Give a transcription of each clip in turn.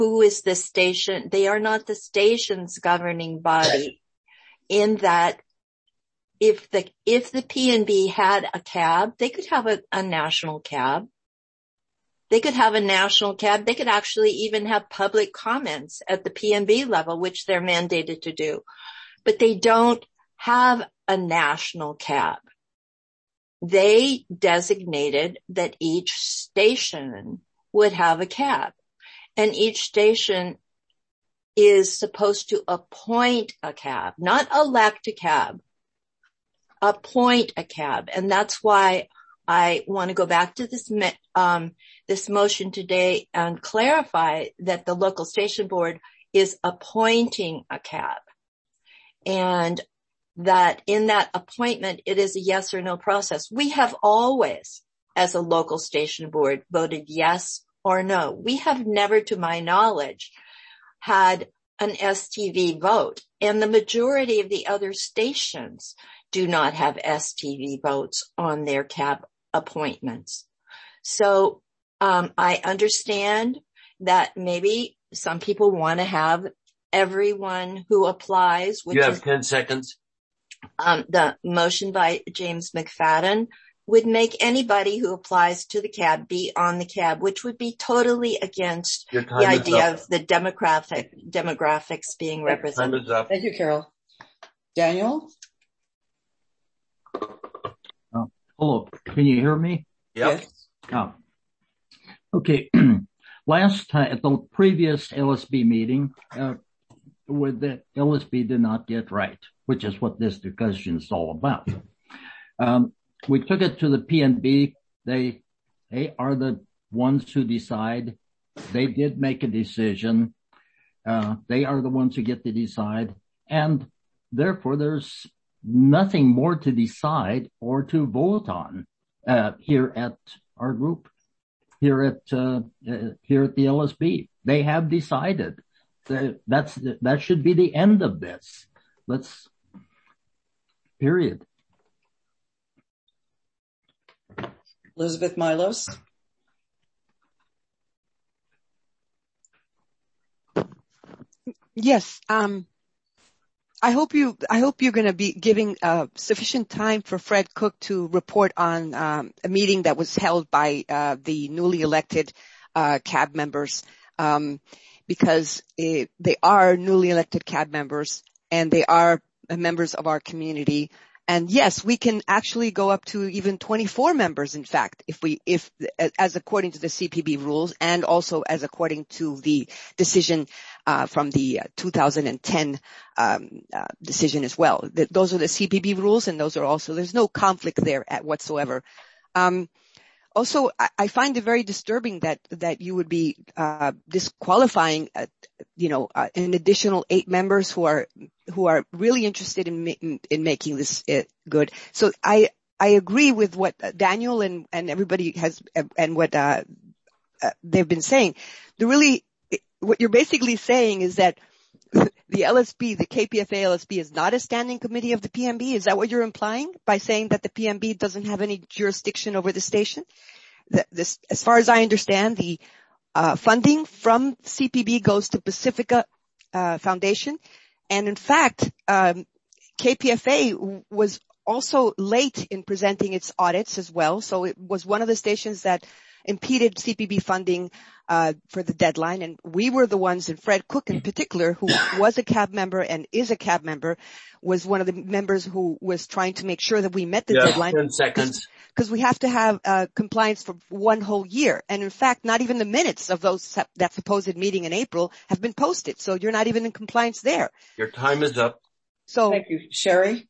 who is the station. They are not the station's governing body, in that if the PNB had a cab, they could have a national cab. They could have a national cab. They could actually even have public comments at the PNB level, which they're mandated to do. But they don't have a national cab. They designated that each station would have a cab, and each station is supposed to appoint a cab, not elect a cab, appoint a cab. And that's why I want to go back to this motion today and clarify that the local station board is appointing a cab, and that in that appointment, it is a yes or no process. We have always, as a local station board, voted yes or no. We have never, to my knowledge, had an STV vote, and the majority of the other stations do not have STV votes on their cab appointments. So I understand that maybe some people want to have everyone who applies, which you have 10 seconds. The motion by James McFadden would make anybody who applies to the cab be on the cab, which would be totally against the idea of the demographics being represented. Thank you, Carol. Daniel? Hello, can you hear me? Yep. Yes. Oh. Okay. Last time, at the previous LSB meeting, where the LSB did not get right, which is what this discussion is all about. We took it to the PNB. They are the ones who decide. They did make a decision. They are the ones who get to decide. And therefore, there's nothing more to decide or to vote on here at our group, here at the LSB. They have decided. That should be the end of this. Period. Elizabeth Milos? Yes. I hope you're going to be giving sufficient time for Fred Cook to report on a meeting that was held by the newly elected CAB members, because they are newly elected CAB members and they are members of our community. And yes, we can actually go up to even 24 members, in fact, if as according to the CPB rules, and also as according to the decision from the 2010 decision as well. Those are the CPB rules, and those are also, there's no conflict there whatsoever. Also, I find it very disturbing that you would be disqualifying, an additional 8 members who are really interested in making this good. So I agree with what Daniel and everybody has and what they've been saying. What you're basically saying is that the LSB, the KPFA LSB, is not a standing committee of the PNB. Is that what you're implying by saying that the PNB doesn't have any jurisdiction over the station? As far as I understand, the funding from CPB goes to Pacifica Foundation. And in fact, KPFA was also late in presenting its audits as well. So it was one of the stations that impeded CPB funding for the deadline. And we were the ones, and Fred Cook in particular, who was a CAB member and is a CAB member, was one of the members who was trying to make sure that we met the deadline. 10 seconds. Because we have to have compliance for one whole year. And in fact, not even the minutes of that supposed meeting in April have been posted. So you're not even in compliance there. Your time is up. So thank you. Sherry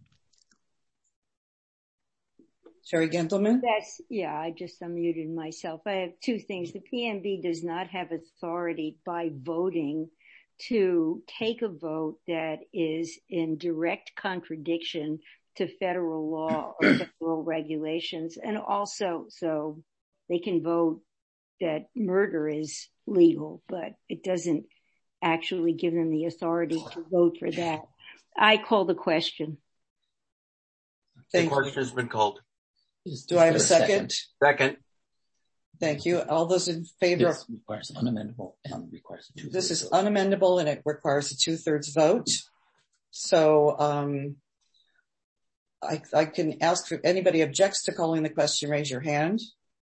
Gentleman? I just unmuted myself. I have 2 things. The PNB does not have authority by voting to take a vote that is in direct contradiction to federal law or federal regulations. And also, so they can vote that murder is legal, but it doesn't actually give them the authority to vote for that. I call the question. The question has been called. Do I have a second? Second. Thank you. All those in favor? This requires unamendable and requires a 2/3 This is vote. unamendable and it requires a 2/3 vote. So, I can ask if anybody objects to calling the question, raise your hand.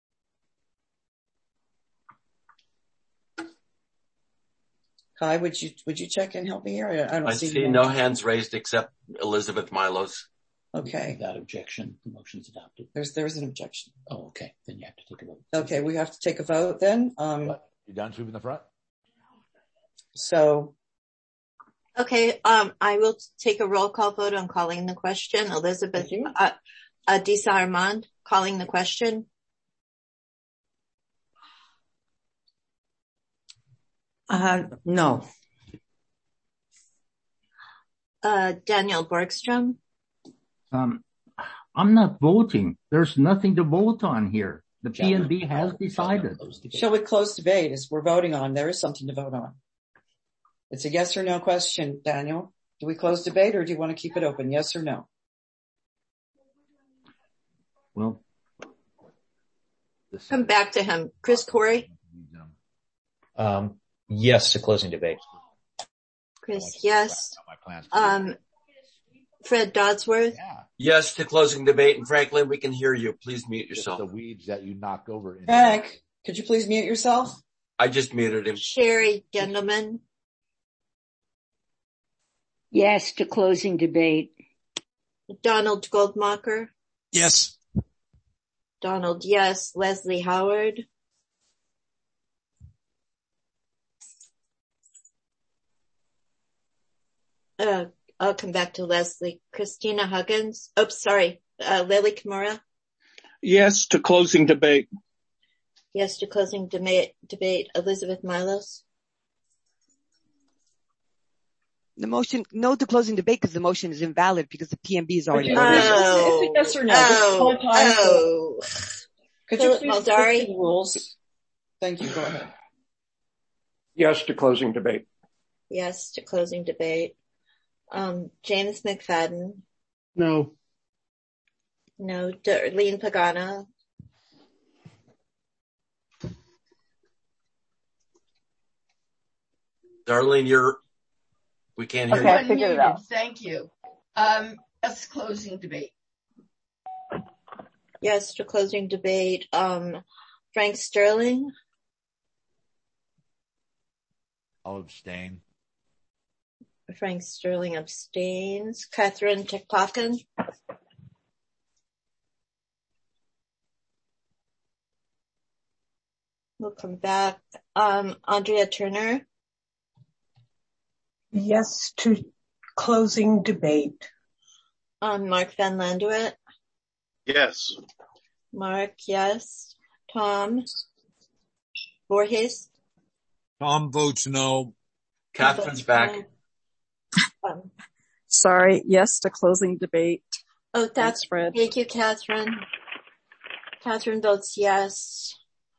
Kai, would you check and help me here? I don't I see no hands raised except Elizabeth Milos. Okay. Without objection, the motion's adopted. There's an objection. Oh, okay. Then you have to take a vote. Okay, we have to take a vote then. You done sweeping the front? So. Okay, I will take a roll call vote on calling the question. Elizabeth, Adisa Armand, calling the question. No. Daniel Borgstrom. I'm not voting. There's nothing to vote on here. The PNB has decided. Shall we close debate as we're voting on? There is something to vote on. It's a yes or no question, Daniel. Do we close debate or do you want to keep it open? Yes or no? Well, Come back to him. Chris Corey. Yes to closing debate. Chris, yes. Fred Dodsworth. Yeah. Yes to closing debate. And Franklin, we can hear you. Please mute yourself. The weeds that you knocked over. Frank, could you please mute yourself? I just muted him. Sherry Gendelman. Yes to closing debate. Donald Goldmacher. Yes. Donald, yes. Leslie Howard. I'll come back to Leslie. Christina Huggins. Oh, sorry. Lily Kimura. Yes to closing debate. Yes to closing debate. Elizabeth Milos. The motion, no to closing debate because the motion is invalid because the PNB is already voted. It's a yes or no. Could you please Maldari? the rules? Thank you. Go ahead. Yes to closing debate. Yes to closing debate. James McFadden. No. No. Darlene Pagano. Darlene, we can't hear you. I figured it out. Thank you. Yes, closing debate. Yes to closing debate. Frank Sterling. I'll abstain. Frank Sterling abstains. Catherine Tiktakin. We'll come back. Andrea Turner. Yes to closing debate. Mark Van Landuit. Yes. Mark, yes. Tom Voorhees. Tom votes no. Catherine's back. Sorry, yes to closing debate. Oh, that's Fred. Thank you, Catherine. Catherine votes yes.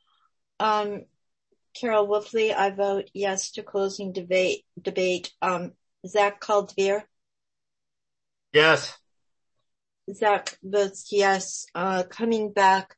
Carol Wolfley, I vote yes to closing debate. Zach Caldveer. Yes. Zach votes yes. Coming back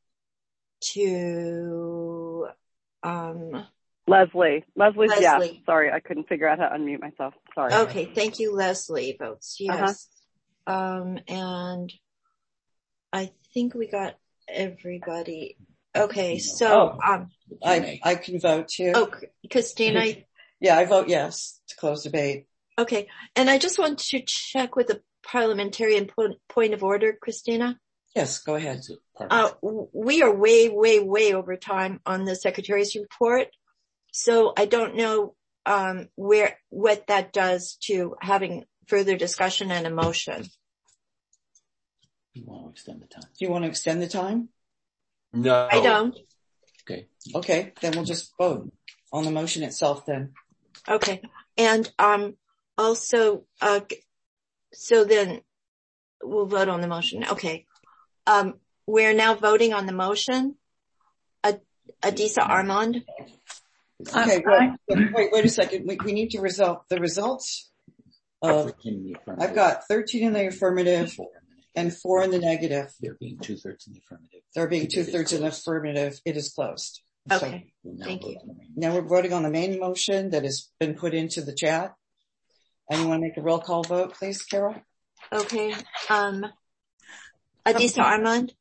to, Leslie's Leslie. yes. Sorry, I couldn't figure out how to unmute myself. Sorry. Okay, thank you. Leslie votes yes. And I think we got everybody. Okay, so, I can vote too. Oh, Christina. Yeah, I vote yes to close debate. Okay. And I just want to check with the parliamentarian point of order, Christina. Yes, go ahead. We are way over time on the secretary's report. So I don't know, what that does to having further discussion and a motion. You want to extend the time? Do you want to extend the time? No. I don't. Okay, then we'll just vote on the motion itself then. Okay. And, also, so then we'll vote on the motion. Okay. We're now voting on the motion. Adisa Armand. Okay, wait a second. We need to the results. I've got 13 in the affirmative, and 4 in the negative. There being 2/3 in the affirmative. There being 2/3 in the affirmative, it is closed. Okay, We'll thank you. Now we're voting on the main motion that has been put into the chat. Anyone make a roll call vote, please, Carol? Okay. Adisa Armand?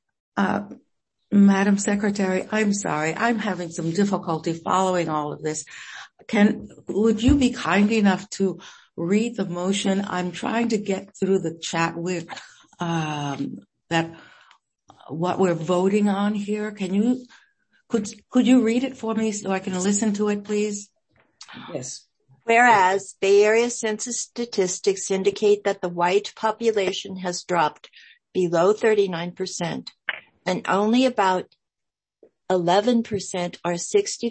Madam Secretary, I'm sorry. I'm having some difficulty following all of this. Would you be kind enough to read the motion? I'm trying to get through the chat with that what we're voting on here. Could you read it for me so I can listen to it, please? Yes. Whereas Bay Area census statistics indicate that the white population has dropped below 39% and only about 11% are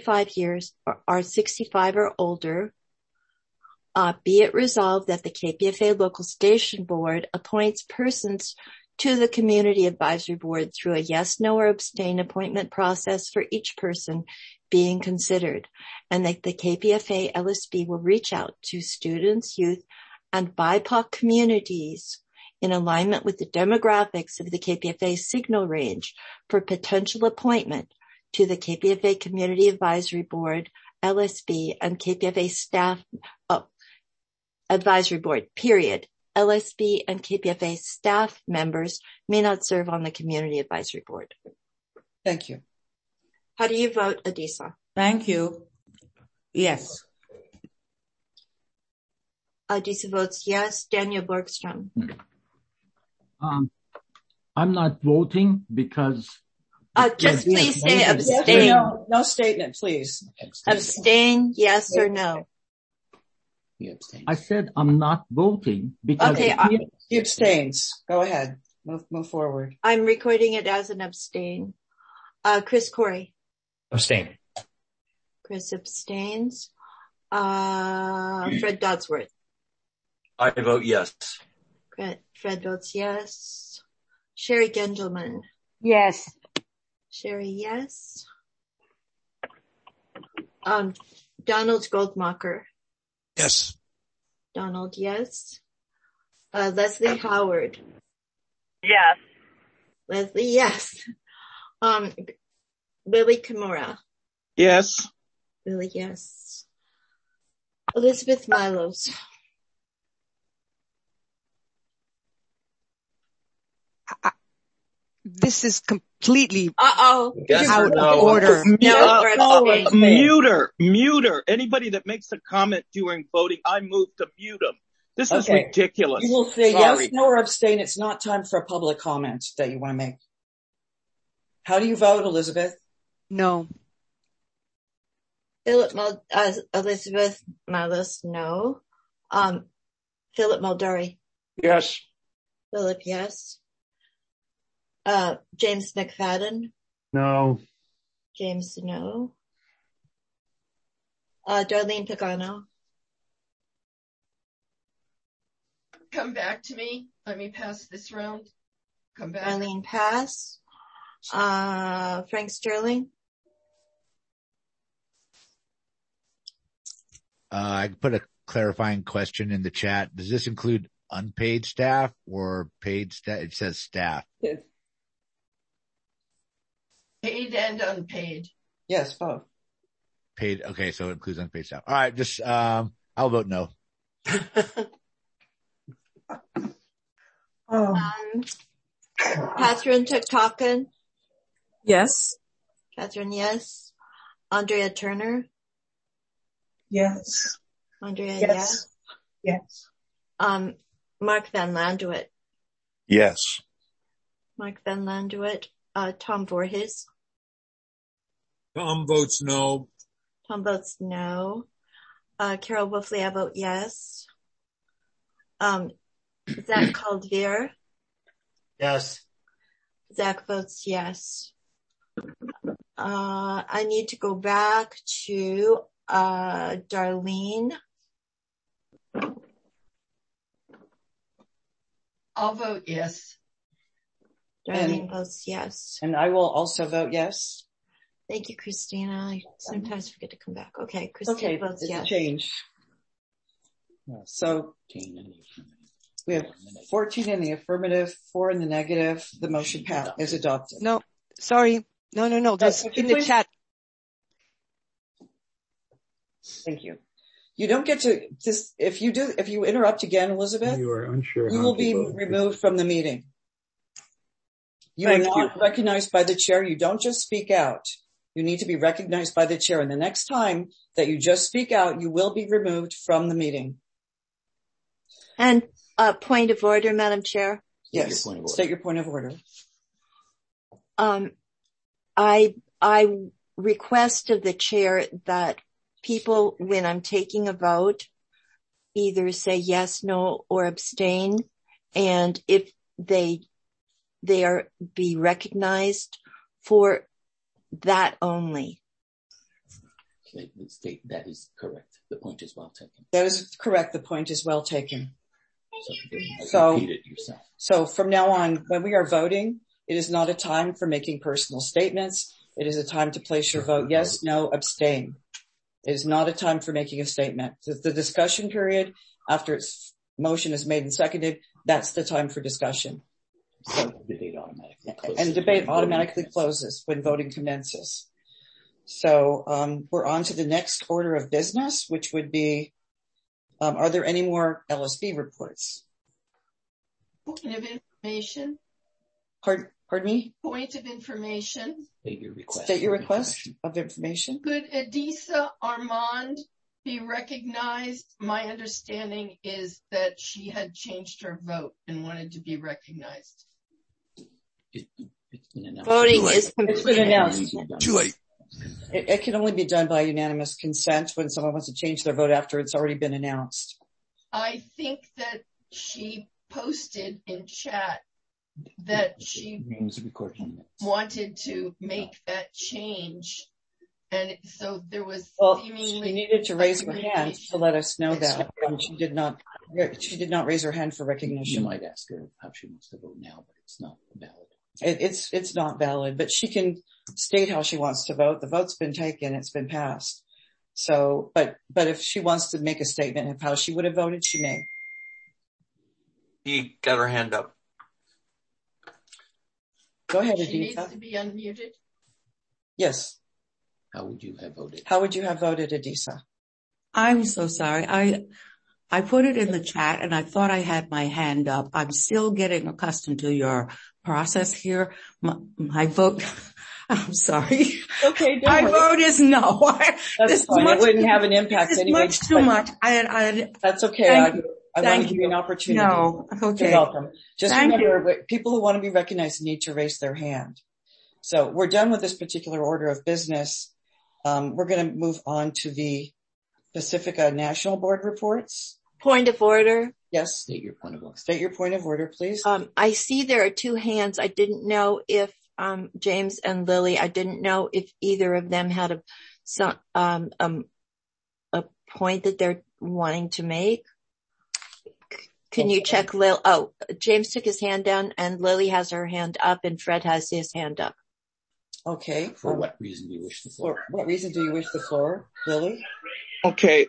65 or older, be it resolved that the KPFA local station board appoints persons to the community advisory board through a yes, no, or abstain appointment process for each person being considered, and that the KPFA LSB will reach out to students, youth, and BIPOC communities in alignment with the demographics of the KPFA signal range for potential appointment to the KPFA Community Advisory Board, LSB, and KPFA staff advisory board, period. LSB and KPFA staff members may not serve on the Community Advisory Board. Thank you. How do you vote, Adisa? Thank you. Yes. Adisa votes yes. Daniel Bergstrom. I'm not voting because... just please say abstain. Yes, no statement, please. Abstain, yes or no? I said I'm not voting because... Okay, he abstains. Go ahead. Move forward. I'm recording it as an abstain. Chris Corey. Abstain. Chris abstains. Fred Dodsworth. I vote yes. Fred votes yes. Sherry Gendelman. Yes. Sherry, yes. Donald Goldmacher. Yes. Donald, yes. Leslie Howard. Yes. Leslie, yes. Lily Kimura. Yes. Lily, yes. Elizabeth Milos. This is completely Yes out or no? of order. Mute her. Anybody that makes a comment during voting, I move to mute them. This is ridiculous. You will say Sorry. yes, no, or abstain. It's not time for a public comment that you want to make. How do you vote, Elizabeth? No. Elizabeth Milos, no. Philip Mulderry. Yes. Philip, yes. James McFadden. No. James, no. Darlene Pagano. Come back to me. Let me pass this round. Come back. Darlene, pass. Frank Sterling. I put a clarifying question in the chat. Does this include unpaid staff or paid staff? It says staff. Yes. Paid and unpaid. Yes, both. Paid. Okay. So it includes unpaid staff. All right. Just, I'll vote no. Catherine Tuktakin. Yes. Catherine, yes. Andrea Turner. Yes. Andrea, Yes. yes. Mark Van Landuit. Yes. Mark Van Landuit. Tom Voorhees. Tom votes no. Tom votes no. Carol Wolfley, I vote yes. Zach Caldvier. Yes. Zach votes yes. I need to go back to Darlene. I'll vote yes. Darlene votes yes. And I will also vote yes. Thank you, Christina. I sometimes forget to come back. Okay, Christina votes yes. Change. So We have 14 in the affirmative, 4 in the negative. The motion is adopted. No, sorry. No. Just in the chat. Thank you. You don't get to this. If you interrupt again, Elizabeth, You are unsure. you will be removed from the meeting. You are not recognized by the chair. You don't just speak out. You need to be recognized by the chair. And the next time that you just speak out, you will be removed from the meeting. And point of order, Madam Chair. Yes. State your point of order. I request of the chair that people, when I'm taking a vote, either say yes, no, or abstain. And if they are be recognized for that only. That is correct. The point is well taken. That is correct. The point is well taken. So repeat it yourself. So from now on, when we are voting, it is not a time for making personal statements. It is a time to place your vote. Yes, no, abstain. It is not a time for making a statement. The discussion period after its motion is made and seconded, that's the time for discussion. So, debate automatically closes when voting commences. So we're on to the next order of business, which would be, are there any more LSB reports? Point of information. Pardon me? Point of information. State your request. State your request of information. Could Adisa Armand be recognized? My understanding is that she had changed her vote and wanted to be recognized. It's been announced. Voting is It's been announced. Too late. It can only be done by unanimous consent when someone wants to change their vote after it's already been announced. I think that she posted in chat that she wanted to make that change. And so there was seemingly... She needed to raise her hand to let us know that. And she did not raise her hand for recognition. You might ask her how she wants to vote now, but it's not valid. It's not valid, but she can state how she wants to vote. The vote's been taken. It's been passed. So, but if she wants to make a statement of how she would have voted, she may. She got her hand up. Go ahead, Adisa. She needs to be unmuted. Yes. How would you have voted? How would you have voted, Adisa? I'm so sorry. I put it in the chat and I thought I had my hand up. I'm still getting accustomed to your process here. My vote, I'm sorry. Okay, my vote is no. That's fine. It wouldn't have an impact anyway. Much too much. That's okay. I want to give you an opportunity. No, okay. You're welcome. Just remember, people who want to be recognized need to raise their hand. So we're done with this particular order of business. We're going to move on to the Pacifica National Board reports. Point of order. Yes. State your point of order. State your point of order, please. I see there are two hands. I didn't know if James and Lily, I didn't know if either of them had a point that they're wanting to make. Can you check Lil? Oh, James took his hand down and Lily has her hand up and Fred has his hand up. Okay. For what reason do you wish the floor? For what reason do you wish the floor, Lily? Okay.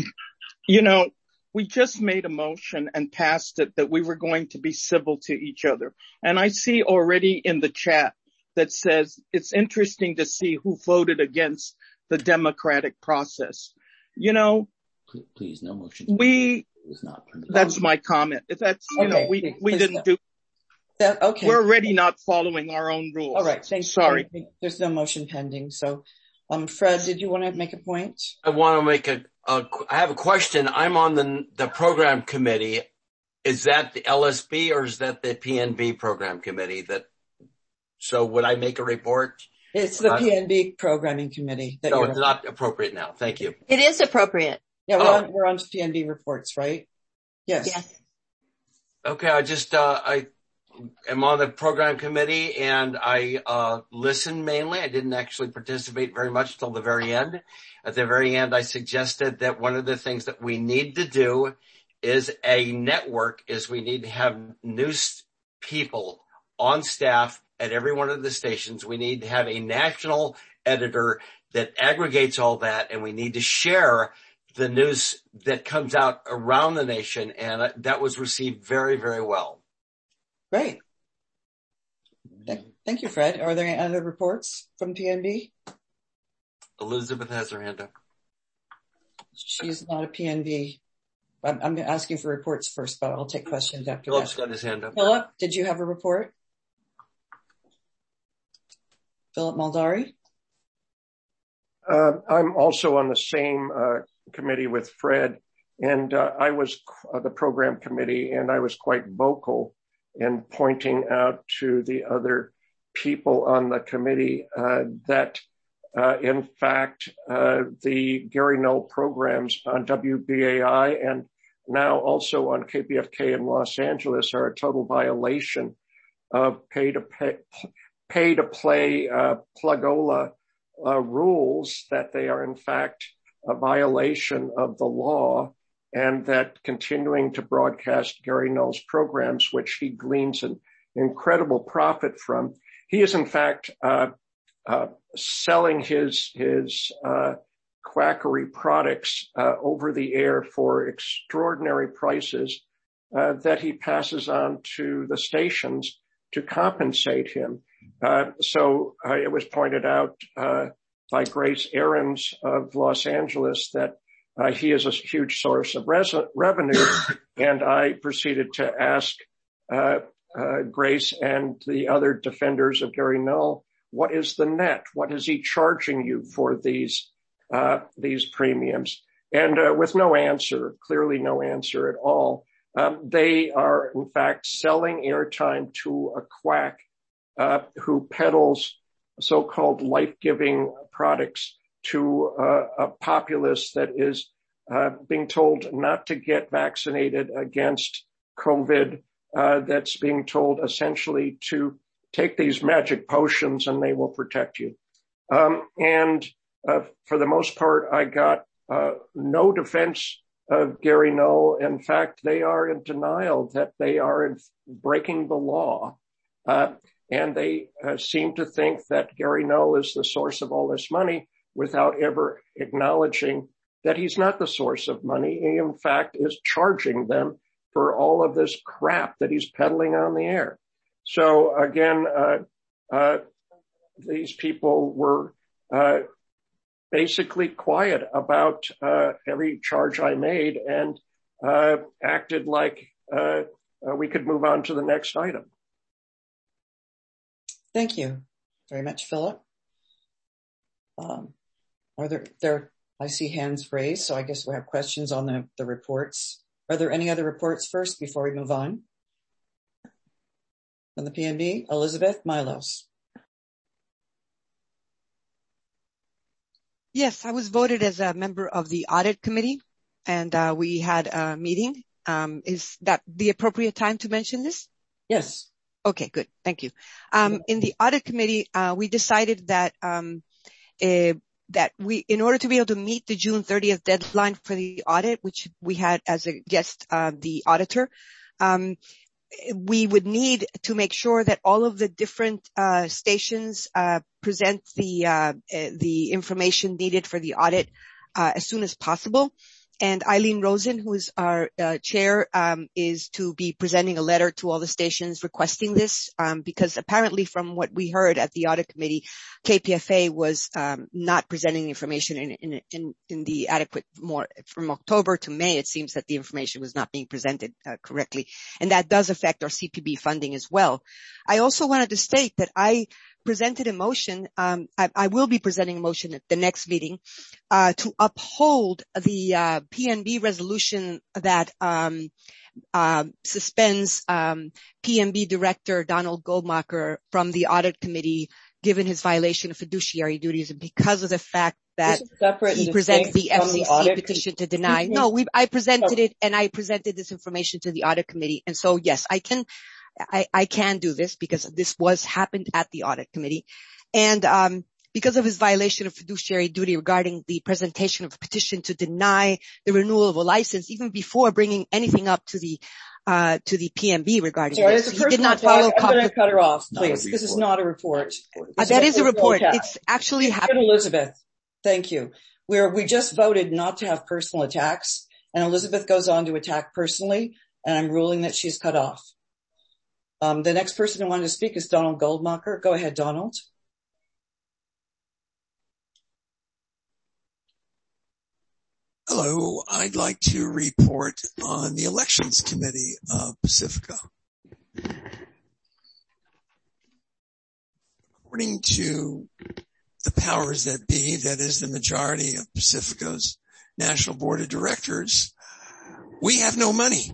We just made a motion and passed it that we were going to be civil to each other. And I see already in the chat that says it's interesting to see who voted against the democratic process. Please, no motion. That's my comment. That's, we didn't do that. Okay. We're already not following our own rules. All right. Thanks. Sorry. There's no motion pending. So, Fred, did you want to make a point? I want to make I have a question. I'm on the program committee. Is that the LSB or is that the PNB program committee? So would I make a report? It's the PNB programming committee. No, it's not appropriate now. Thank you. It is appropriate. Yeah, we're on to PNB reports, right? Yes. Okay. I am on the program committee and I listened mainly. I didn't actually participate very much till the very end. At the very end, I suggested that one of the things that we need to do is a network is we need to have news people on staff at every one of the stations. We need to have a national editor that aggregates all that and we need to share the news that comes out around the nation, and that was received very, very well. Great. Thank you, Fred. Are there any other reports from PNB? Elizabeth has her hand up. She's not a PNB. I'm asking for reports first, but I'll take questions after Philip's that. got his hand up. Philip, did you have a report? Philip Maldari? I'm also on the same committee with Fred, and I was the program committee, and I was quite vocal in pointing out to the other people on the committee that in fact, the Gary Null programs on WBAI and now also on KPFK in Los Angeles are a total violation of pay to play plugola rules, that they are in fact a violation of the law, and that continuing to broadcast Gary Null's programs, which he gleans an incredible profit from, he is in fact selling his quackery products over the air for extraordinary prices that he passes on to the stations to compensate him. So it was pointed out by Grace Aarons of Los Angeles that he is a huge source of revenue, and I proceeded to ask Grace and the other defenders of Gary Null, what is the net? What is he charging you for these premiums? And with no answer, clearly no answer at all. They are in fact selling airtime to a quack who peddles so-called life-giving products to a populace that is being told not to get vaccinated against COVID, that's being told essentially to take these magic potions and they will protect you. And for the most part, I got no defense of Gary Null. In fact, they are in denial that they are breaking the law. And they seem to think that Gary Null is the source of all this money without ever acknowledging that he's not the source of money. He, in fact, is charging them for all of this crap that he's peddling on the air. So again, these people were basically quiet about every charge I made and acted like we could move on to the next item. Thank you very much, Philip. Are there, I see hands raised, so I guess we have questions on the reports. Are there any other reports first before we move on? On the PNB, Elizabeth Milos. Yes, I was voted as a member of the audit committee, and we had a meeting. Is that the appropriate time to mention this? Yes. Okay, good. Thank you. In the audit committee, we decided that we, in order to be able to meet the June 30th deadline for the audit, which we had as a guest, the auditor, we would need to make sure that all of the different stations present the information needed for the audit as soon as possible. And Eileen Rosen, who is our chair, is to be presenting a letter to all the stations requesting this, because apparently from what we heard at the audit committee, KPFA was not presenting the information in the adequate more from October to May. It seems that the information was not being presented correctly, and that does affect our CPB funding as well. I also wanted to state that I presented a motion. I will be presenting a motion at the next meeting to uphold the PNB resolution that suspends PNB Director Donald Goldmacher from the audit committee, given his violation of fiduciary duties, and because of the fact that he presents the FCC petition to deny. No, I presented it, and I presented this information to the audit committee, and so yes, I can do this because this happened at the audit committee. And because of his violation of fiduciary duty regarding the presentation of a petition to deny the renewal of a license, even before bringing anything up to the PNB regarding this. He did not follow. I'm going to cut her off, please. This is not a report. That is a report. It's actually happened. Elizabeth, thank you. we just voted not to have personal attacks, and Elizabeth goes on to attack personally, and I'm ruling that she's cut off. The next person who wanted to speak is Donald Goldmacher. Go ahead, Donald. Hello, I'd like to report on the Elections Committee of Pacifica. According to the powers that be, that is the majority of Pacifica's National Board of Directors, we have no money.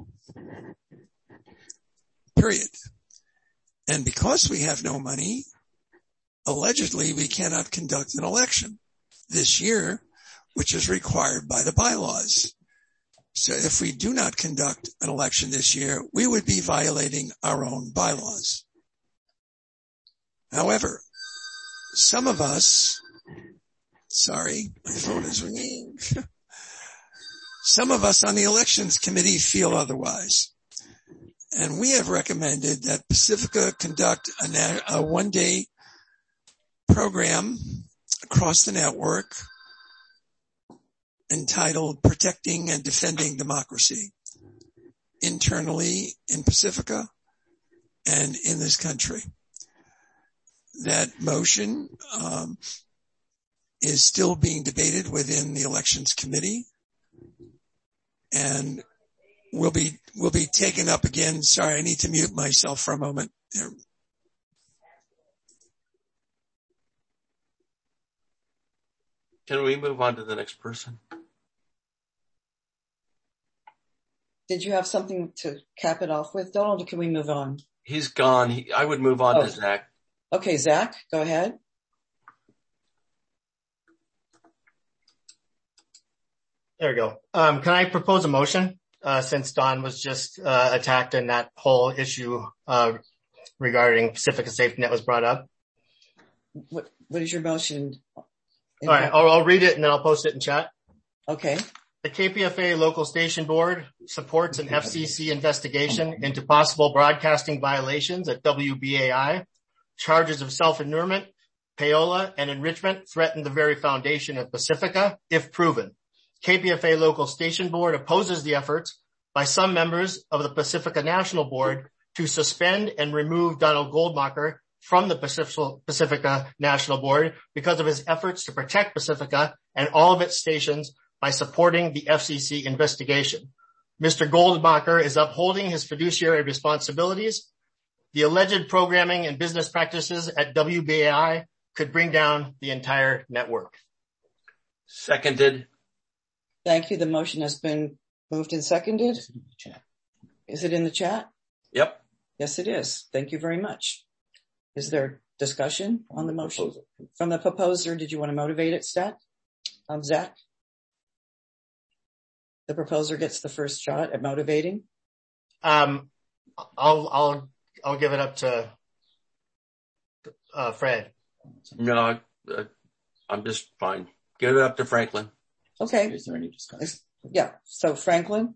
Period. And because we have no money, allegedly we cannot conduct an election this year, which is required by the bylaws. So if we do not conduct an election this year, we would be violating our own bylaws. However, some of us, sorry, my phone is ringing. Some of us on the Elections Committee feel otherwise. And we have recommended that Pacifica conduct a one-day program across the network entitled Protecting and Defending Democracy, internally in Pacifica and in this country. That motion is still being debated within the Elections Committee and will be taken up again. Sorry, I need to mute myself for a moment. Can we move on to the next person? Did you have something to cap it off with, Donald, or can we move on? He's gone. I would move on to Zach. Okay, Zach, go ahead. There we go. Can I propose a motion, since Don was just attacked and that whole issue regarding Pacifica Safety Net was brought up? What is your motion? All right, I'll read it and then I'll post it in chat. Okay. The KPFA Local Station Board supports an FCC investigation into possible broadcasting violations at WBAI. Charges of self-inurement, payola, and enrichment threaten the very foundation of Pacifica, if proven. KPFA Local Station Board opposes the efforts by some members of the Pacifica National Board to suspend and remove Donald Goldmacher from the Pacifica National Board because of his efforts to protect Pacifica and all of its stations by supporting the FCC investigation. Mr. Goldmacher is upholding his fiduciary responsibilities. The alleged programming and business practices at WBAI could bring down the entire network. Seconded. Thank you. The motion has been moved and seconded. Is it in the chat? Yep. Yes, it is. Thank you very much. Is there discussion on the motion? From the proposer, did you want to motivate it, Zach? The proposer gets the first shot at motivating. I'll give it up to Fred. No, I'm just fine. Give it up to Franklin. Okay. Is there any discussion? Yeah. So Franklin.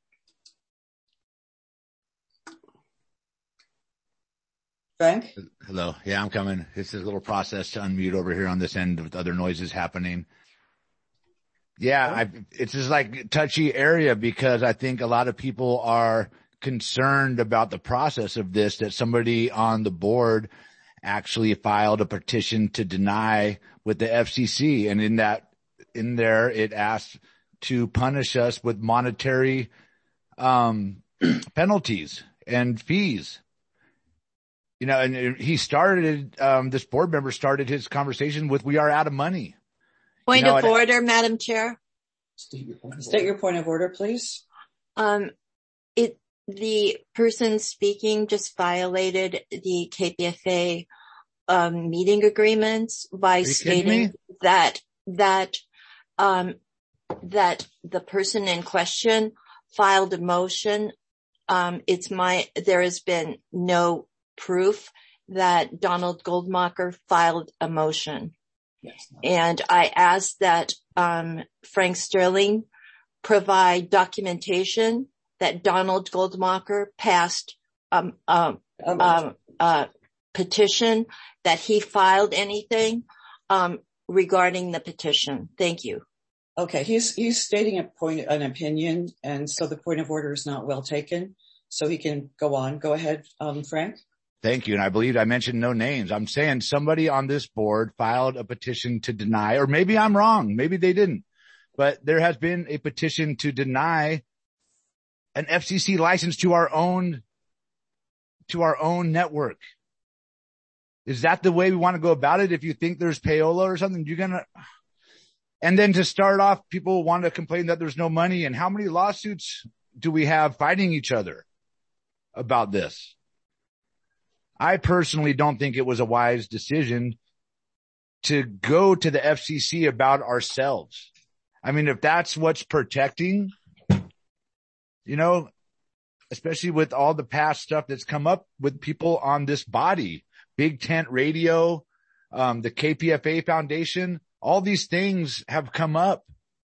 Frank? Hello. Yeah, I'm coming. It's a little process to unmute over here on this end with other noises happening. Yeah, it's just like touchy area because I think a lot of people are concerned about the process of this, that somebody on the board actually filed a petition to deny with the FCC. And in there, it asked to punish us with monetary, penalties and fees. You know, and he started, this board member started his conversation with, we are out of money. Point of order, Madam Chair. State your point of order, please. The person speaking just violated the KPFA meeting agreements by stating that the person in question filed a motion. There has been no proof that Donald Goldmacher filed a motion. And I asked that Frank Sterling provide documentation that Donald Goldmacher passed petition, that he filed anything regarding the petition. Thank you. Okay, he's stating an opinion, and so the point of order is not well taken. So he can go on. Go ahead, Frank. Thank you. And I believe I mentioned no names. I'm saying somebody on this board filed a petition to deny, or maybe I'm wrong. Maybe they didn't, but there has been a petition to deny an FCC license to our own network. Is that the way we want to go about it? If you think there's payola or something, and then to start off, people want to complain that there's no money. And how many lawsuits do we have fighting each other about this? I personally don't think it was a wise decision to go to the FCC about ourselves. I mean, if that's what's protecting, especially with all the past stuff that's come up with people on this body, Big Tent Radio, the KPFA Foundation, all these things have come up.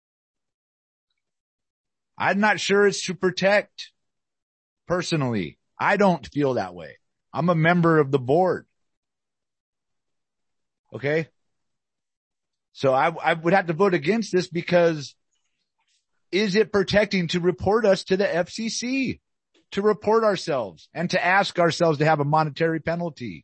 I'm not sure it's to protect. Personally, I don't feel that way. I'm a member of the board. Okay. So I would have to vote against this because is it protecting to report us to the FCC, to report ourselves and to ask ourselves to have a monetary penalty?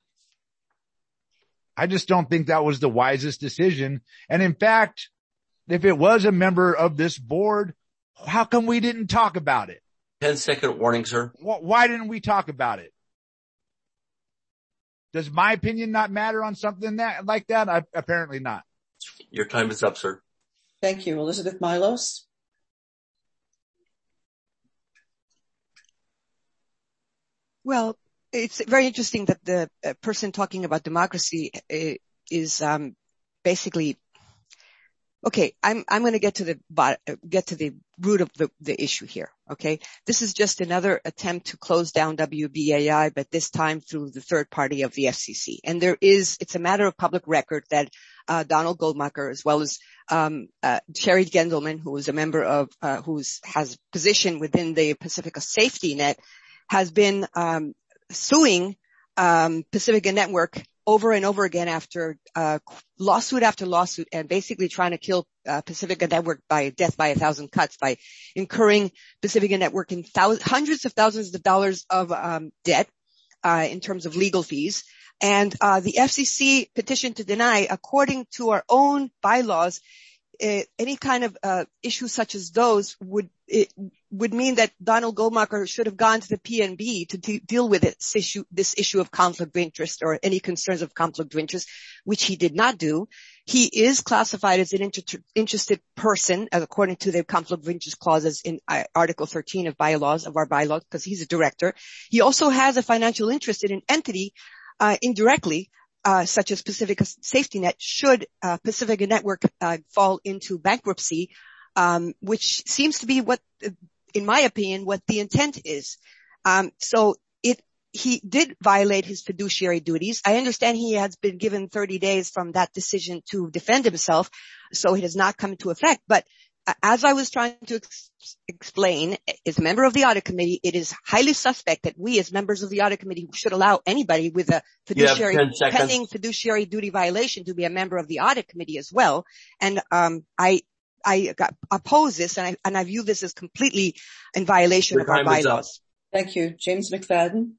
I just don't think that was the wisest decision. And in fact, if it was a member of this board, how come we didn't talk about it? 10-second warning, sir. Why didn't we talk about it? Does my opinion not matter on something like that? Apparently not. Your time is up, sir. Thank you. Elizabeth Milos. Well, it's very interesting that the person talking about democracy is basically okay. I'm going to get to the root of the issue here. Okay, this is just another attempt to close down WBAI, but this time through the third party of the FCC. And it's a matter of public record that Donald Goldmacher, as well as Sherry Gendelman, who is a member of has position within the Pacifica Safety Net, has been suing Pacifica Network over and over again after lawsuit after lawsuit, and basically trying to kill Pacifica Network by death by 1,000 cuts by incurring Pacifica Network in hundreds of thousands of dollars of debt in terms of legal fees. And the FCC petition to deny, according to our own bylaws, any kind of issue such as those would mean that Donald Goldmacher should have gone to the PNB to deal with this issue of conflict of interest or any concerns of conflict of interest, which he did not do. He is classified as an interested person, according to the conflict of interest clauses in Article 13 of our bylaws, because he's a director. He also has a financial interest in an entity indirectly, such as Pacifica Safety Net, should Pacifica Network fall into bankruptcy, which seems to be what, in my opinion, what the intent is. So he did violate his fiduciary duties. I understand he has been given 30 days from that decision to defend himself, so it has not come into effect. But as I was trying to explain, as a member of the audit committee, it is highly suspect that we, as members of the audit committee, should allow anybody with a pending fiduciary duty violation to be a member of the audit committee as well. And I oppose this, and I view this as completely in violation of our bylaws. Thank you, James McFadden.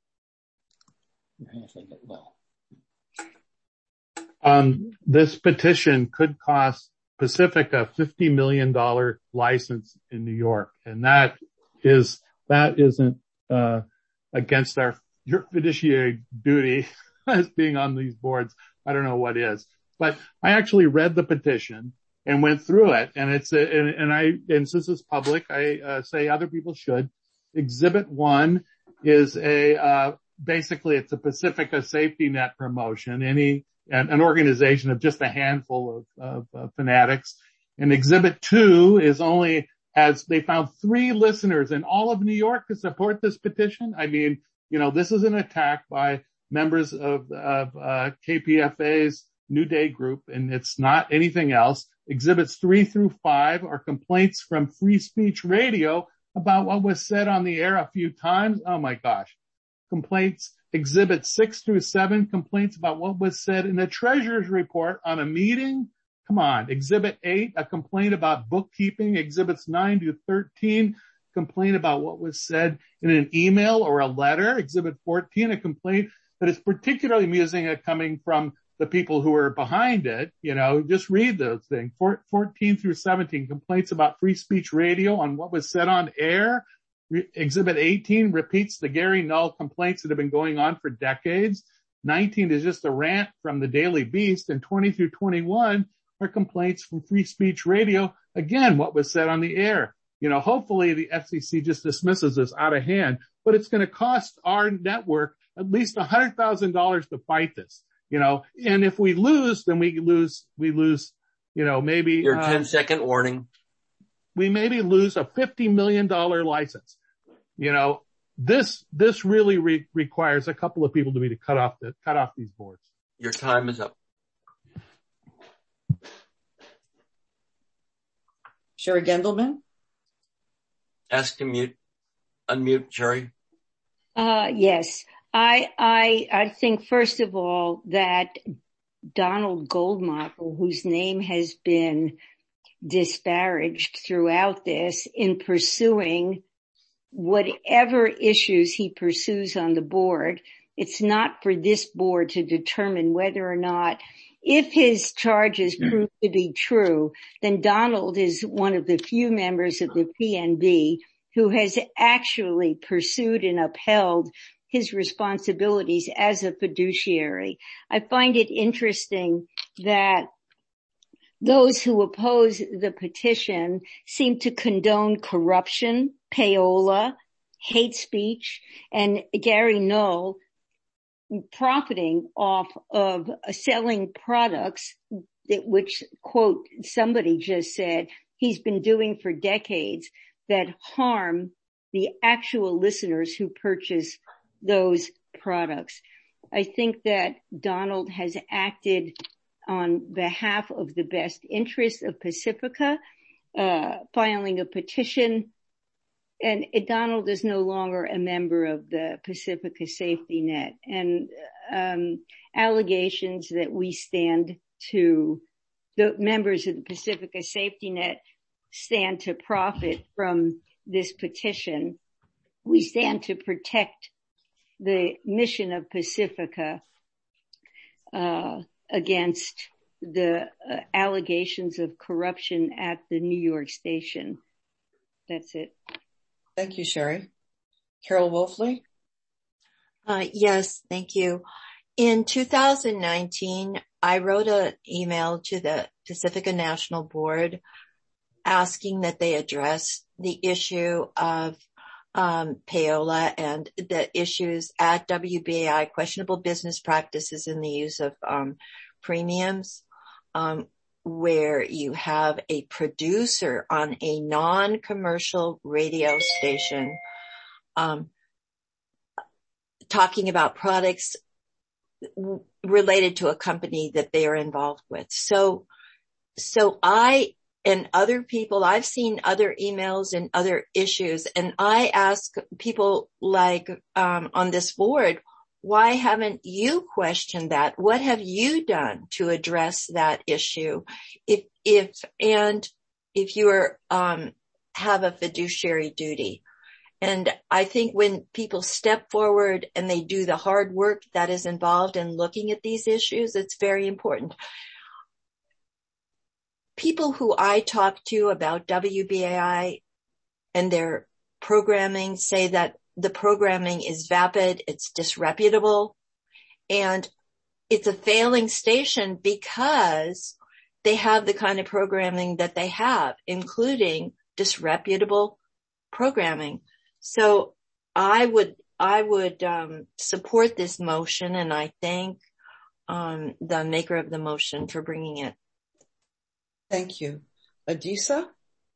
This petition could cost Pacifica $50 million license in New York, and that isn't against your fiduciary duty as being on these boards. I don't know what is, but I actually read the petition and went through it, and since it's public, I say other people should. Exhibit 1 is basically it's a Pacifica Safety Net promotion. An organization of just a handful of fanatics. And Exhibit 2 they found 3 listeners in all of New York to support this petition. I mean, this is an attack by members of KPFA's New Day group, and it's not anything else. Exhibits 3 through 5 are complaints from Free Speech Radio about what was said on the air a few times. Oh my gosh. Complaints. Exhibits 6 through 7, complaints about what was said in the treasurer's report on a meeting Come on. Exhibit 8, a complaint about bookkeeping. Exhibits 9 to 13, complaint about what was said in an email or a letter. Exhibit 14, a complaint that is particularly amusing coming from the people who are behind it. Just read those things. 14 through 17, complaints about free speech radio on what was said on air. Exhibit 18 repeats the Gary Null complaints that have been going on for decades. 19 is just a rant from the Daily Beast, and 20 through 21 are complaints from free speech radio. Again, what was said on the air. Hopefully the FCC just dismisses this out of hand, but it's going to cost our network at least $100,000 to fight this, and if we lose, then we lose, maybe your 10-second warning. We maybe lose a $50 million license. This really requires a couple of people to cut off these boards. Your time is up. Sherry Gendelman. Ask to unmute, Sherry. Yes. I think, first of all, that Donald Goldmacher, whose name has been disparaged throughout this in pursuing whatever issues he pursues on the board, it's not for this board to determine whether or not, if his charges prove to be true, then Donald is one of the few members of the PNB who has actually pursued and upheld his responsibilities as a fiduciary. I find it interesting that those who oppose the petition seem to condone corruption, payola, hate speech, and Gary Null profiting off of selling products which, quote, somebody just said he's been doing for decades that harm the actual listeners who purchase those products. I think that Donald has acted on behalf of the best interests of Pacifica, filing a petition, and Donald is no longer a member of the Pacifica Safety Net, and allegations that we stand to, the members of the Pacifica Safety Net stand to profit from this petition. We stand to protect the mission of Pacifica against the allegations of corruption at the New York station. That's it. Thank you, Sherry. Carol Wolfley? Yes, thank you. In 2019, I wrote an email to the Pacifica National Board asking that they address the issue of payola and the issues at WBAI, questionable business practices in the use of premiums, where you have a producer on a non-commercial radio station talking about products related to a company that they are involved with. So I and other people, I've seen other emails and other issues, and I ask people like on this board, why haven't you questioned that? What have you done to address that issue? If you have a fiduciary duty. And I think when people step forward and they do the hard work that is involved in looking at these issues, it's very important. People who I talk to about WBAI and their programming say that the programming is vapid, it's disreputable, and it's a failing station because they have the kind of programming that they have, including disreputable programming. So I would support this motion, and I thank the maker of the motion for bringing it. Thank you. Adisa?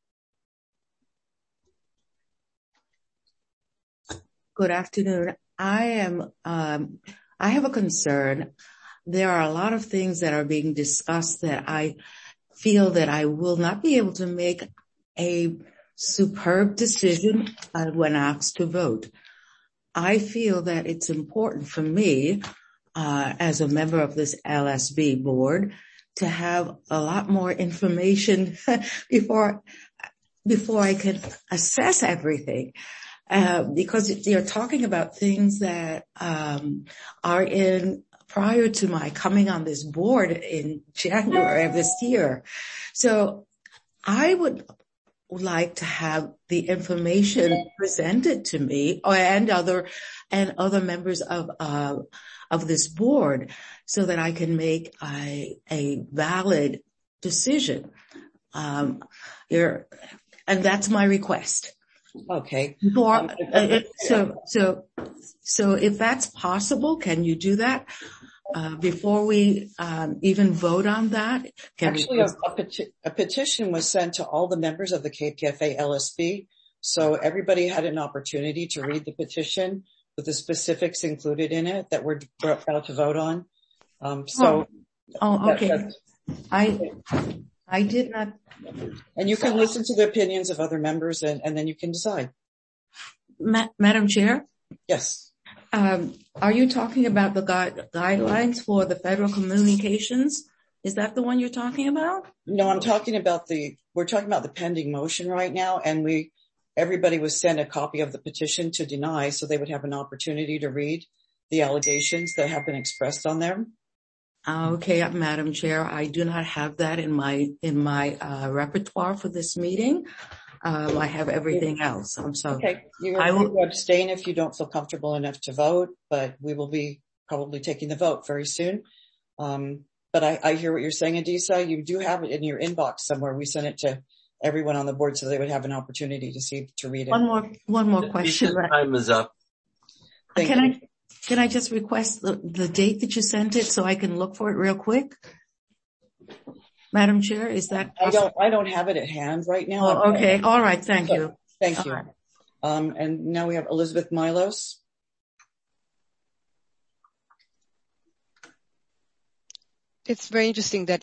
Good afternoon. I have a concern. There are a lot of things that are being discussed that I feel that I will not be able to make a superb decision when asked to vote. I feel that it's important for me, as a member of this LSB board, to have a lot more information before I could assess everything. Because you're talking about things that are in prior to my coming on this board in January of this year. So I would like to have the information presented to me and other members of this board so that I can make a valid decision. And that's my request. Okay. So if that's possible, can you do that before we even vote on that? Actually, a petition was sent to all the members of the KPFA LSB, so everybody had an opportunity to read the petition with the specifics included in it that we're about to vote on. Okay. I did not. And you can listen to the opinions of other members and then you can decide. Madam Chair? Yes. Are you talking about the guidelines for the federal communications? Is that the one you're talking about? No, we're talking about the pending motion right now, and everybody was sent a copy of the petition to deny so they would have an opportunity to read the allegations that have been expressed on there. Okay, Madam Chair, I do not have that in my repertoire for this meeting. I have everything else. I'm sorry. Okay, I will abstain if you don't feel comfortable enough to vote, but we will be probably taking the vote very soon. But I hear what you're saying, Adisa. You do have it in your inbox somewhere. We sent it to everyone on the board so they would have an opportunity to read it. One more question. Time is up. Can I just request the date that you sent it so I can look for it real quick? Madam Chair, is that possible? I don't have it at hand right now. Oh, okay. All right. Thank you. Thank you. Right. And now we have Elizabeth Milos. It's very interesting that,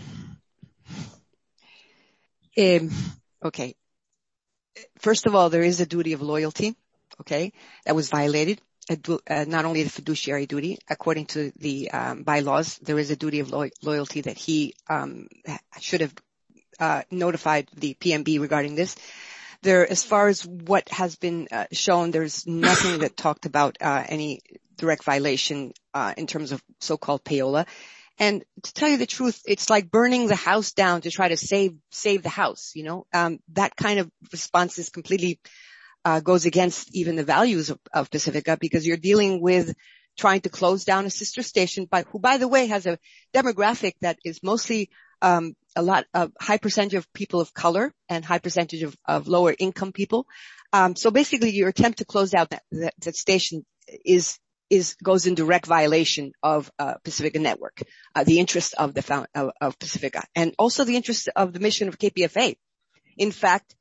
okay. First of all, there is a duty of loyalty, okay, that was violated. Not only the fiduciary duty, according to the bylaws, there is a duty of loyalty that he should have notified the PNB regarding this. As far as what has been shown, there's nothing that talked about any direct violation in terms of so-called payola. And to tell you the truth, it's like burning the house down to try to save the house. You know, that kind of response is completely goes against even the values of Pacifica, because you're dealing with trying to close down a sister station, who, by the way, has a demographic that is mostly high percentage of people of color and high percentage of lower income people. So basically, your attempt to close out that station goes in direct violation of Pacifica Network, the interest of of Pacifica, and also the interest of the mission of KPFA. In fact,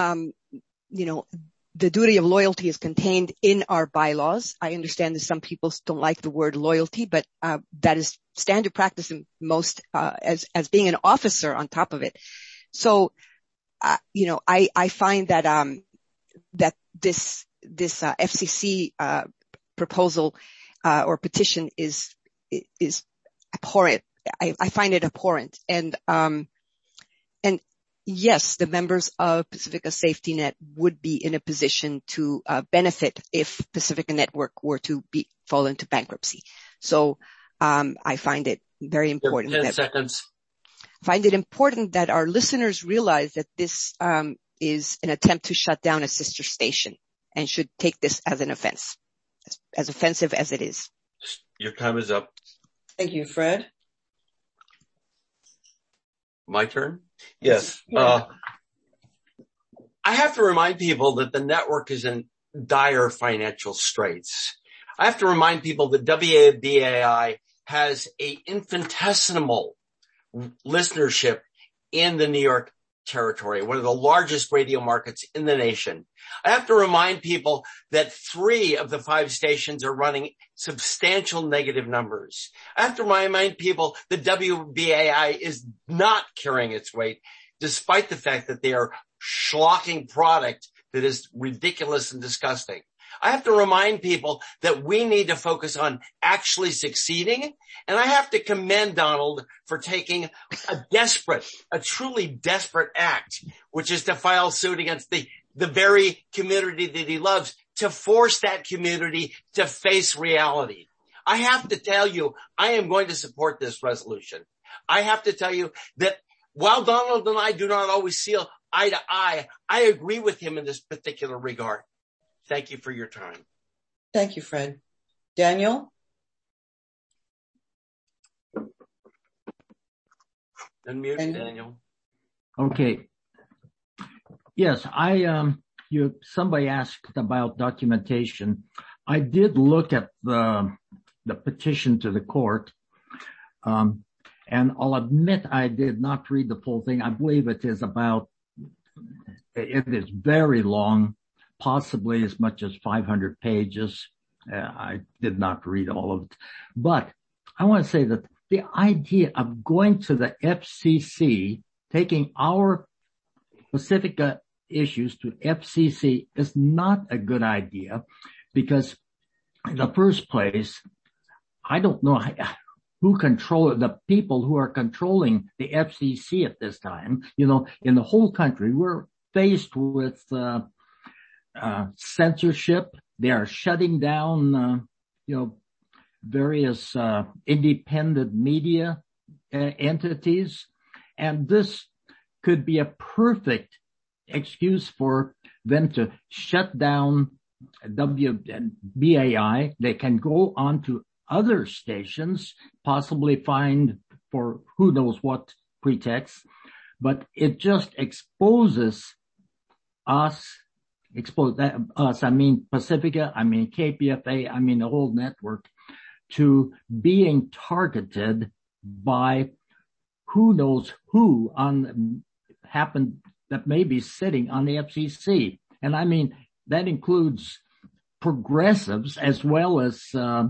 the duty of loyalty is contained in our bylaws. I understand that some people don't like the word loyalty, but that is standard practice in most, as being an officer on top of it. So, I find that that this FCC proposal or petition is abhorrent. I find it abhorrent, and yes, the members of Pacifica Safety Net would be in a position to benefit if Pacifica Network were to fall into bankruptcy. So I find it very important. 10 seconds. I find it important that our listeners realize that this is an attempt to shut down a sister station, and should take this as an offense, as offensive as it is. Your time is up. Thank you, Fred. My turn? Yes. I have to remind people that the network is in dire financial straits. I have to remind people that WBAI has a infinitesimal listenership in the New York territory, one of the largest radio markets in the nation. I have to remind people that 3 of the 5 stations are running substantial negative numbers. I have to remind people that WBAI is not carrying its weight, despite the fact that they are schlocking product that is ridiculous and disgusting. I have to remind people that we need to focus on actually succeeding. And I have to commend Donald for taking a truly desperate act, which is to file suit against the very community that he loves, to force that community to face reality. I have to tell you, I am going to support this resolution. I have to tell you that while Donald and I do not always see eye to eye, I agree with him in this particular regard. Thank you for your time. Thank you, Fred. Daniel? Unmute, Daniel. Okay. Yes, somebody asked about documentation. I did look at the petition to the court. And I'll admit I did not read the full thing. I believe it is very long, possibly as much as 500 pages. I did not read all of it. But I want to say that the idea of going to the FCC, taking our Pacifica issues to FCC is not a good idea, because in the first place, I don't know who control the people who are controlling the FCC at this time. You know, in the whole country, we're faced with censorship. They are shutting down, various independent media entities, and this could be a perfect excuse for them to shut down WBAI. They can go on to other stations, possibly find for who knows what pretext, but it just exposes us, I mean Pacifica, I mean KPFA, I mean the whole network, to being targeted by who knows who that may be sitting on the FCC. And I mean, that includes progressives as well as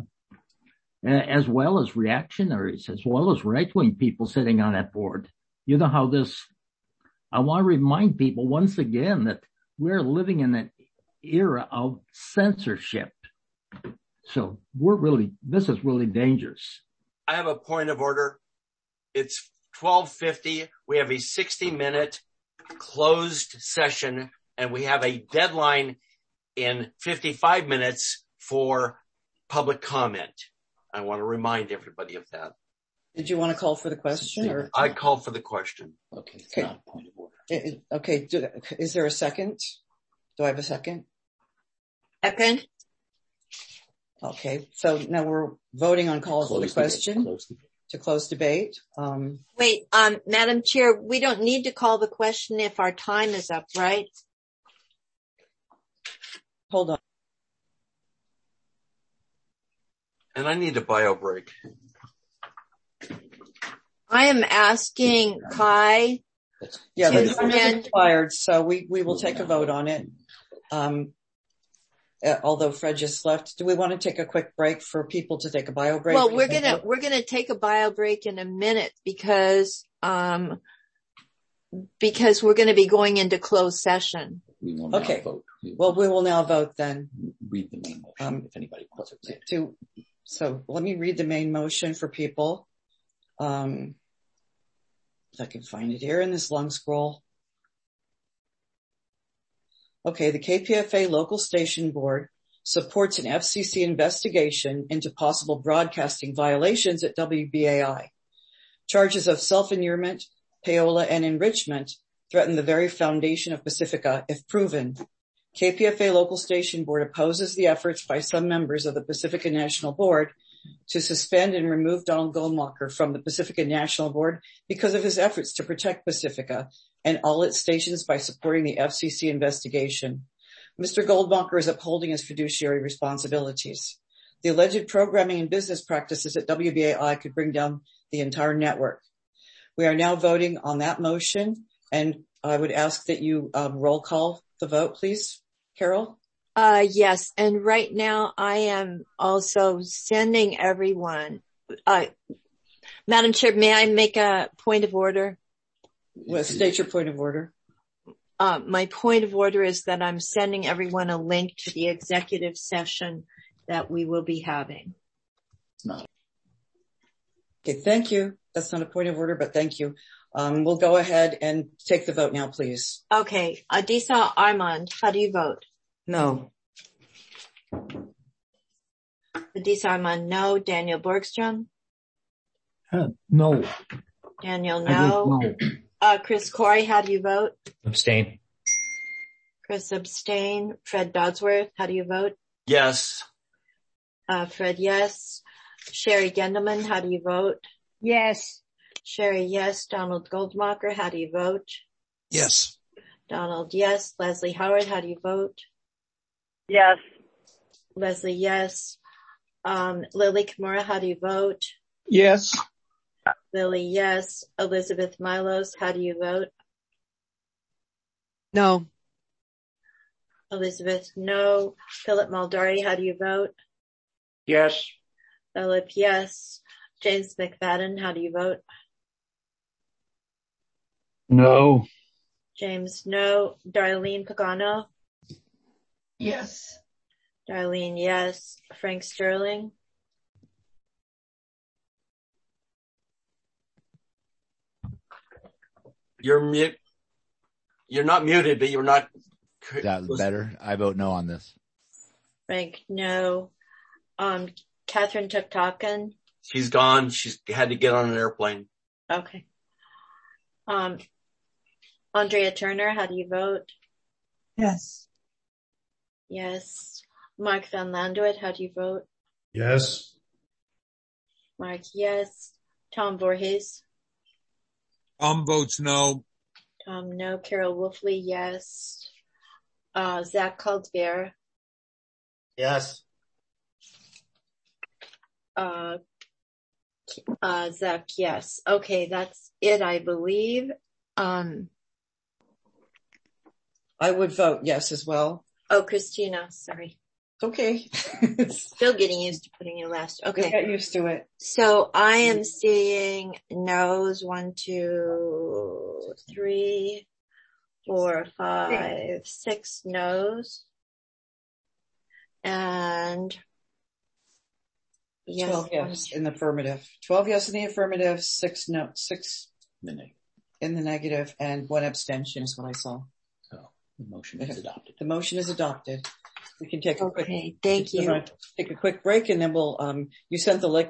reactionaries, as well as right-wing people sitting on that board. You know how I want to remind people once again that we're living in an era of censorship. So this is really dangerous. I have a point of order. It's 12:50. We have a 60-minute closed session, and we have a deadline in 55 minutes for public comment. I want to remind everybody of that. Did you want to call for the question? Or? I call for the question. Okay. It's not a point of order. Okay. Is there a second? Do I have a second? Second. Okay. So now we're voting on call for the question to close debate. Wait, Madam Chair, we don't need to call the question if our time is up, right? Hold on. And I need a bio break. I am asking Kai. Yeah, the time is expired, so we will take a vote on it. Although Fred just left, do we want to take a quick break for people to take a bio break? Well, we're gonna take a bio break in a minute because we're going to be going into closed session. We will now vote. Well, we will now vote then. Read the main motion if anybody wants it. So let me read the main motion for people. If I can find it here in this long scroll. Okay, the KPFA local station board supports an FCC investigation into possible broadcasting violations at WBAI. Charges of self-inurement, payola, and enrichment threaten the very foundation of Pacifica if proven. KPFA local station board opposes the efforts by some members of the Pacifica National Board to suspend and remove Donald Goldmacher from the Pacifica National Board because of his efforts to protect Pacifica and all its stations by supporting the FCC investigation. Mr. Goldmacher is upholding his fiduciary responsibilities. The alleged programming and business practices at WBAI could bring down the entire network. We are now voting on that motion, and I would ask that you roll call the vote, please. Carol? Yes, and right now I am also sending everyone. Madam Chair, may I make a point of order? Well, state your point of order. My point of order is that I'm sending everyone a link to the executive session that we will be having. Okay, thank you. That's not a point of order, but thank you. We'll go ahead and take the vote now, please. Okay. Adisa Armand, how do you vote? No. Adisa Armand, no. Daniel Borgstrom? No. Daniel, no. Chris Corey, how do you vote? Abstain. Chris, abstain. Fred Dodsworth, how do you vote? Yes. Fred, yes. Sherry Gendelman, how do you vote? Yes. Sherry, yes. Donald Goldmacher, how do you vote? Yes. Donald, yes. Leslie Howard, how do you vote? Yes. Leslie, yes. Lily Kimura, how do you vote? Yes. Lily, yes. Elizabeth Milos, how do you vote? No. Elizabeth, no. Philip Maldari, how do you vote? Yes. Philip, yes. James McFadden, how do you vote? No. James, no. Darlene Pagano? Yes. Darlene, yes. Frank Sterling? You're not muted, but you're not. Is that better? I vote no on this. Frank, no. Catherine Tuktakin? She's gone. She's had to get on an airplane. Okay. Andrea Turner, how do you vote? Yes. Yes. Mark Van Landuit, how do you vote? Yes. Mark, yes. Tom Voorhees? Tom votes no. Tom, no. Carol Wolfley, yes. Zach Caldera? Yes. Zach, yes. Okay, that's it, I believe. I would vote yes as well. Oh, Christina, sorry. Okay. Still getting used to putting you last. Okay. Get used to it. So I am seeing no's 1, 2, 3, 4, 5, 6 no's. And yes. 12 yes in the affirmative. 12 yes in the affirmative, 6 no, 6 in the negative, and 1 abstention is what I saw. So the motion is adopted. The motion is adopted. We can take a quick, thank you. Take a quick break and then we'll, you sent the link